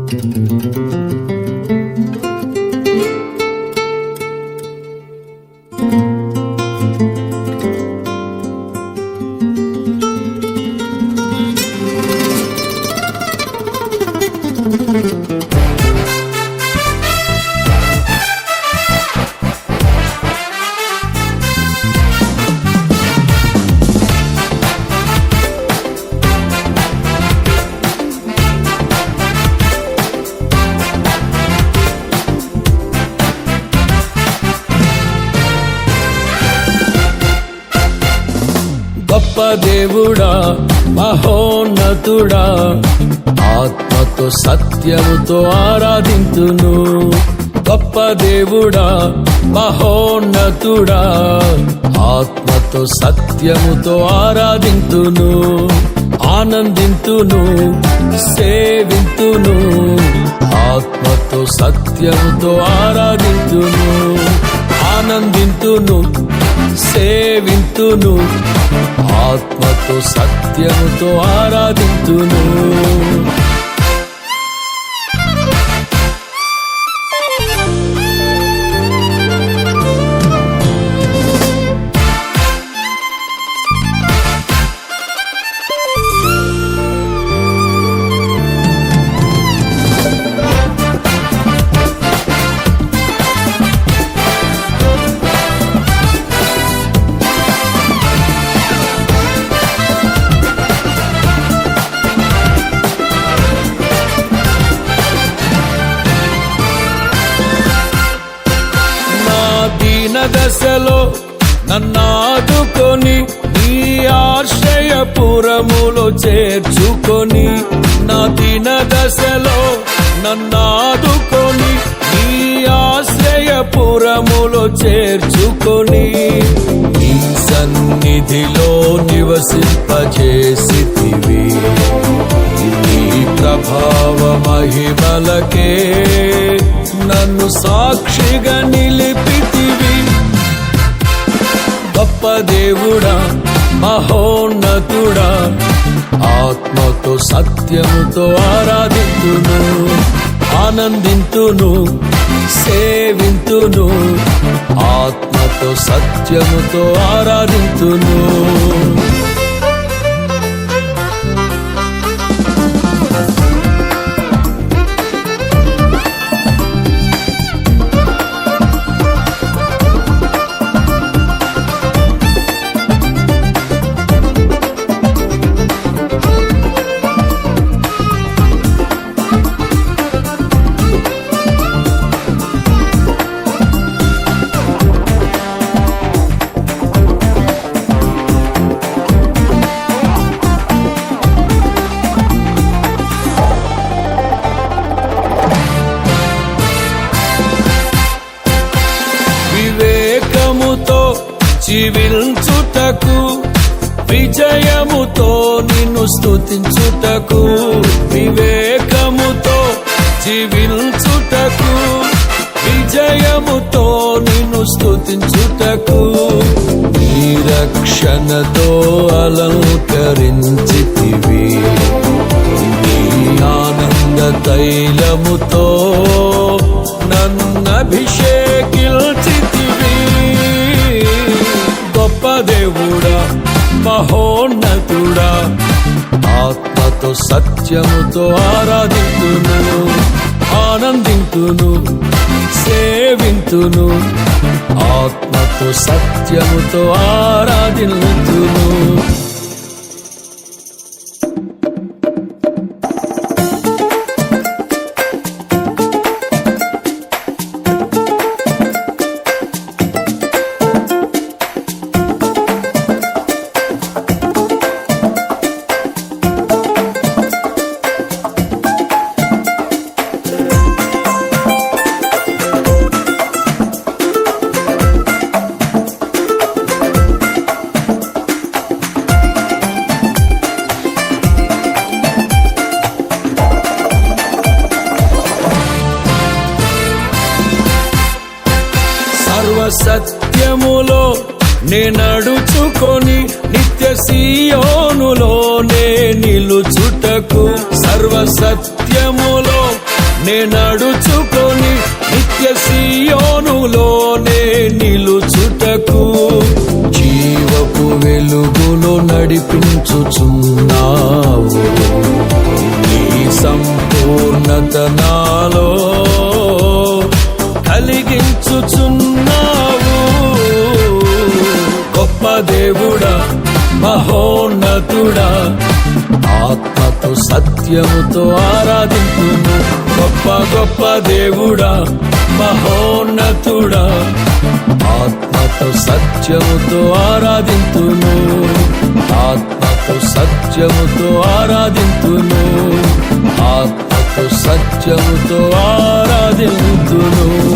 గొప్ప దేవుడా, మహోన్నతుడా, ఆత్మతో సత్యముతో ఆరాధింతును. గొప్ప దేవుడా, మహోన్నతుడా, ఆత్మతో సత్యముతో ఆరాధింతును. ఆనందింతును, సేవింతును, ఆత్మతో సత్యముతో ఆరాధింతును. ఆనందింతును, సేవింతును, ఆత్మతో సత్యముతో ఆరాధింతును. దశలో నన్నాదుకొని నీ ఆశ్రయపురములో చేర్చుకొని, నా దీన దశలో నన్నాదుకొని నీ ఆశ్రయపురములో చేర్చుకొని, నీ సన్నిధిలో నివసింపజేసితివి. నీ ప్రభావ మహిమలకే నన్ను సాక్షిగా నిలిపితివి. గొప్ప దేవుడా, మహోన్నతుడా, ఆత్మతో సత్యముతో ఆరాధింతును. ఆనందింతును, సేవింతును, ఆత్మతో సత్యముతో ఆరాధింతును. జీవించుటకు, విజయముతో నిన్ను స్తుతించుటకు, వివేకముతో జీవించుటకు, విజయముతో నిన్ను స్తుతించుటకు, నీ రక్షణతో అలంకరించితివి. నీ ఆనంద తైలముతో నన్నభిషేకిల్చితివి. గొప్ప దేవుడా, మహోన్నతుడా, ఆత్మతో సత్యముతో ఆరాధింతును. ఆనందింతును, సేవింతును, ఆత్మతో సత్యముతో ఆరాధింతును. సత్యములో నే నడుచుకొని నిత్య సీయోనులో నే నిలుచుటకు, సర్వ సత్యములో నే నడుచుకొని నిత్య సీయోనులోనే నిలుచుటకు జీవపు వెలుగులో నడిపించుచున్నావు. నీ సంపూర్ణత నాలో కలిగించుచున్నావు. గొప్ప దేవుడా, మహోన్నతుడా, ఆత్మతో సత్యముతో ఆరాధింతును. గొప్ప గొప్ప దేవుడా, మహోన్నతుడా, ఆత్మతో సత్యముతో ఆరాధింతును. ఆత్మతో సత్యముతో ఆరాధింతును. ఆత్మతో సత్యముతో ఆరాధింతును.